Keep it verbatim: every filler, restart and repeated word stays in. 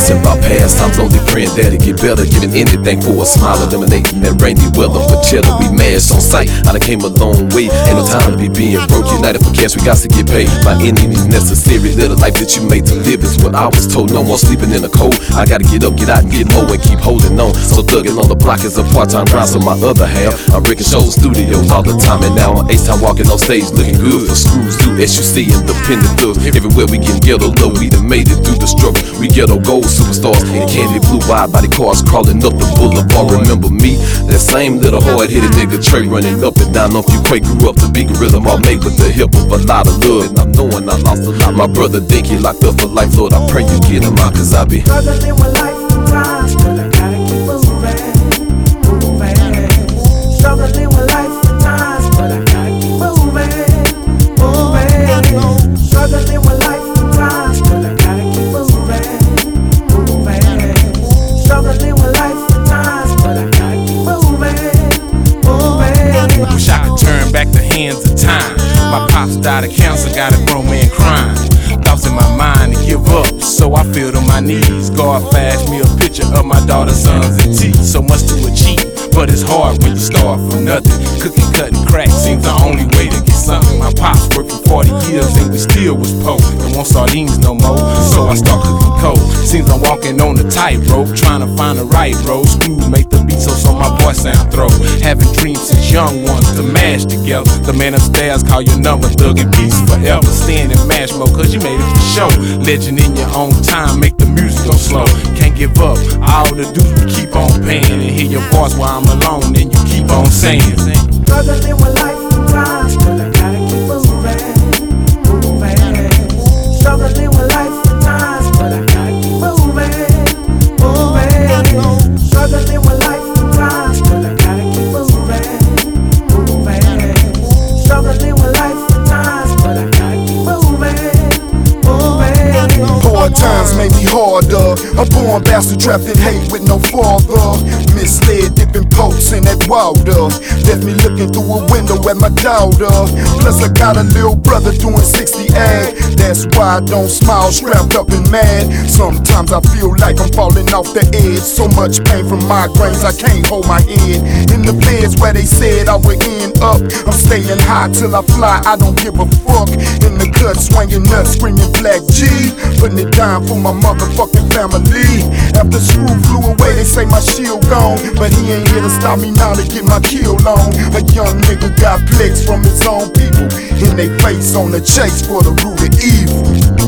reminiscing about past times, only praying that it get better. Giving anything for a smile, eliminating that rainy weather. For cheddar, we mash on sight. I done came a long way, ain't no time to be being broke. United for cash, we got to get paid. By any means necessary, live the life that you made to live is what I was told. No more sleeping in the cold. I gotta get up, get out, and get more, and keep holding on. So thugging on the block is a part-time grind. So my other half, I'm breaking shows, studios all the time, and now I'm H-Time walking on stage, looking good for screws through S U C, independent thugs. Everywhere we get ghetto love, we done made it through the struggle. We ghetto gold superstars and candy blue wide body cars crawling up the boulevard. Remember me, that same little hard-headed nigga Trey running up and down on Fuquay. Grew up to be gorilla, all made with the help of a lot of love. And I'm knowing I lost a lot. My brother think he locked up for life, Lord, I pray you get him out, cause I be struggling with life sometimes, but I gotta keep moving, moving. Struggling with life sometimes, but I gotta keep moving, moving. Struggling with life sometimes, but I gotta keep moving, moving. Struggling with life sometimes, but I gotta keep moving, moving. Wish I could turn back the hands of time. My pops died of cancer, got a grown man crying. Thoughts in my mind to give up, so I fell to my knees. God flashed me a picture of my daughter's sons and teeth. So much to achieve, but it's hard when you start from nothing. Cooking, cutting, crack seems the only way to get something. My pops worked for forty years and we still was poor. Don't want sardines no more, so I start cooking cold. Seems I'm walking on a tightrope, trying to find the right road. Screws make the beat so so my voice sound throw. Having dreams since young ones to mash together. The man upstairs call your number, thug and peace forever. Stand in mash mode, cause you made it for show. Legend in your own time, make the music go slow. Can't give up, all the dudes we keep on paying. And hear your voice while I'm alone, and you keep on saying. Struggling with life sometimes, but I gotta keep moving, moving. Struggling with life sometimes, but I gotta keep moving, moving. Struggling with life sometimes, but I gotta keep moving, moving. Struggling with life sometimes, but I gotta keep moving, moving. Hard times made me harder. A born bastard trapped in hate with no father. Misled, dipping pokes in that water. Left me looking through a window at my daughter. Plus I got a little brother doing sixty ag. That's why I don't smile, strapped up and mad. Sometimes I feel like I'm falling off the edge. So much pain from migraines, I can't hold my head. In the beds where they said I would end up, I'm staying high till I fly, I don't give a fuck. In the cut, swinging nuts, screaming Black G. Putting it down for my motherfucking family. After Screw flew away, they say my shield gone, but he ain't here to stop me now to get my kill on. A young nigga got flicks from his own people in they face on the chase for the root of evil.